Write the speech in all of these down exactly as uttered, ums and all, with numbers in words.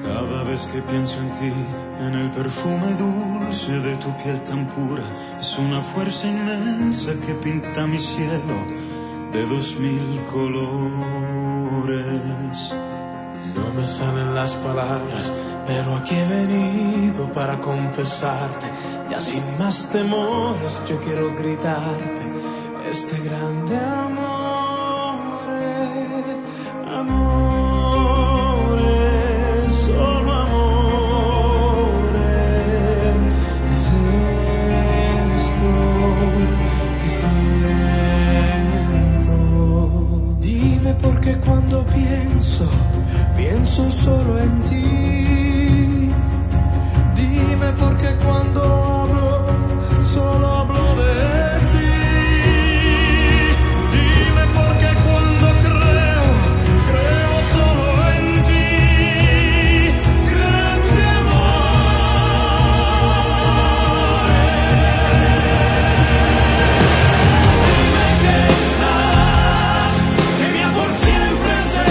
Cada vez que pienso en ti, en el perfume dulce de tu piel tan pura, es una fuerza inmensa que pinta mi cielo de dos mil colores. No me salen las palabras, pero aquí he venido para confesarte. Ya sin más temores yo quiero gritarte este grande amor, amor, solo amor. Es esto que siento. Dime por qué cuando pienso, pienso solo en ti. Dime por qué cuando hablo, solo hablo de ti. Dime por qué cuando creo, creo solo en ti. Grande amor. Dime que estás, que mi amor siempre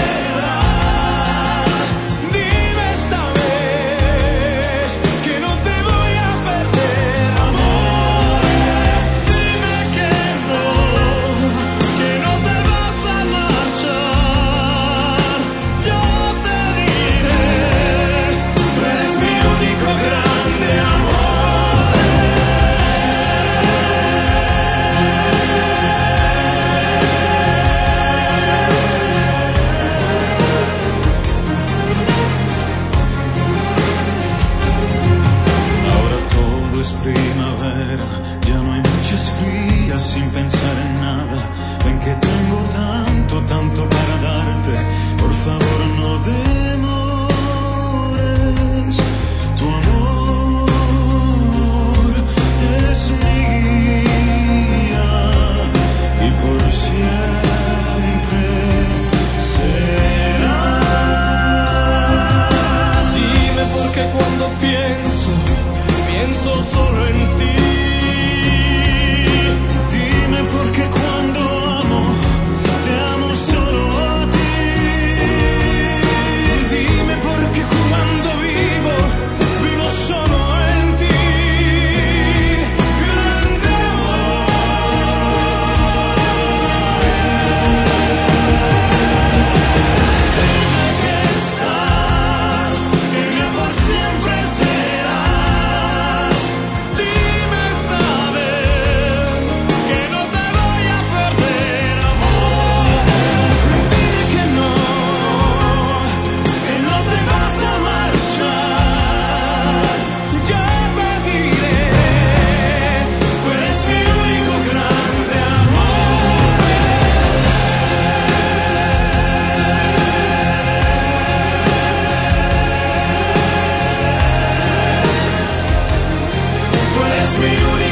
serás. Dime esta vez que no te voy a perder, amor. Dime que no, que no te vas a marchar. Yo te diré, tú eres mi único grande amor. Ahora todo es primavera, ya no hay noches frías sin pensar en nada. Ven que tengo tanto, tanto para darte, por favor no demores. Tu amor es mi guía y por siempre serás. Dime por qué cuando pienso, pienso solo en ti. Dime por qué cuando amo, te amo solo a ti. Dime por qué cuando vivo, vivo solo en ti. Grande amor. Dime que estás, que mi amor siempre serás. Dime esta vez que no te voy a perder, amor. Dime que no, que no te vas a marchar. Yo te diré, tú eres mi único grande amor. Tú eres mi único